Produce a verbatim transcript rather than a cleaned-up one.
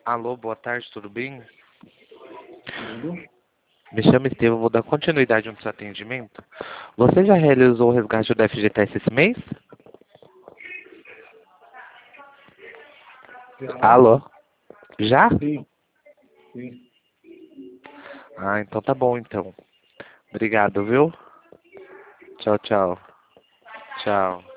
Alô, boa tarde, tudo bem? Tudo? Me chamo Estevam, vou dar continuidade no seu atendimento. Você já realizou o resgate do F G T S esse mês? Já? Alô? Já? Sim, sim. Ah, então tá bom então. Obrigado, viu? Tchau, tchau. Tchau.